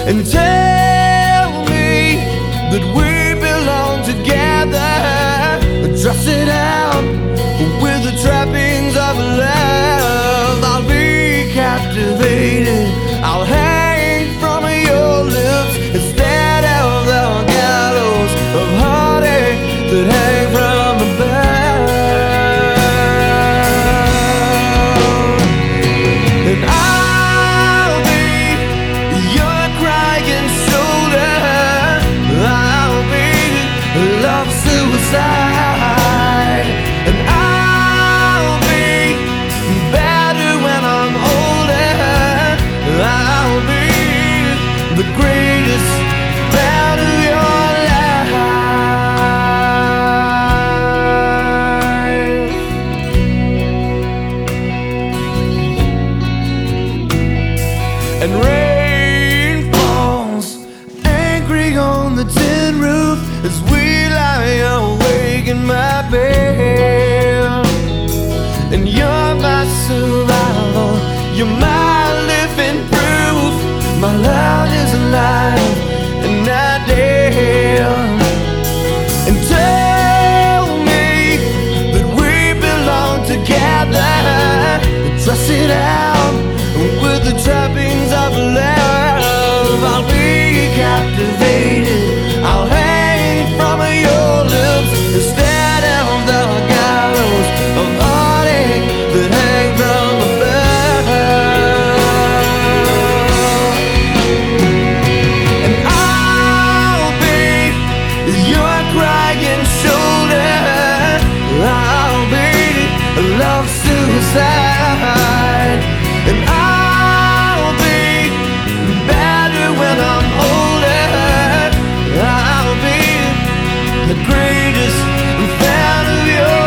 and tell me that we belong together. Dress it out with the trappings of love. I'll be captivated, I'll hang from your lips instead of the gallows of heartache that hang from above. And I'll be your crying shoulder, I'll be love suicide, and I'll be better when I'm older. I'll be the greatest fan of your life. And rain falls angry on the tin roof as we lie awake in my bed. And you're my survival, you're my living proof. My love is alive and not dead. And tell me that we belong together. Dress it out with the trappings of love. I'll be captivated, I'll hang from your lips instead of the gallows of heartache that hang from above. And I'll be your crying shoulder, I'll be love suicide, and I'll be better when I'm older. I'll be the greatest fan of your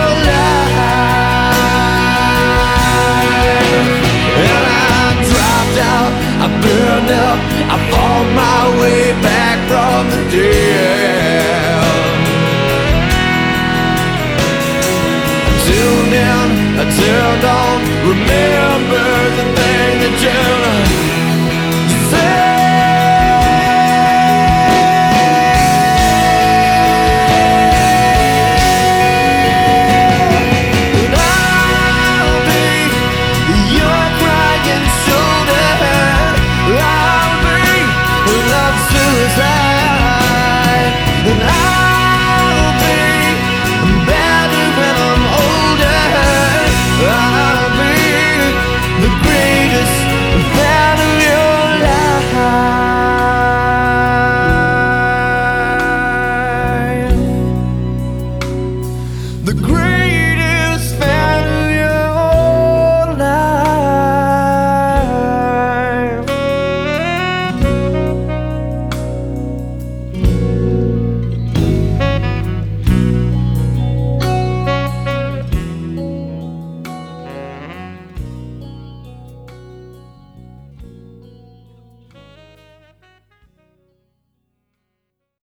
life. And I dropped out, I burned up, I fought my way back from the dead. I tuned in, I turned on, remember the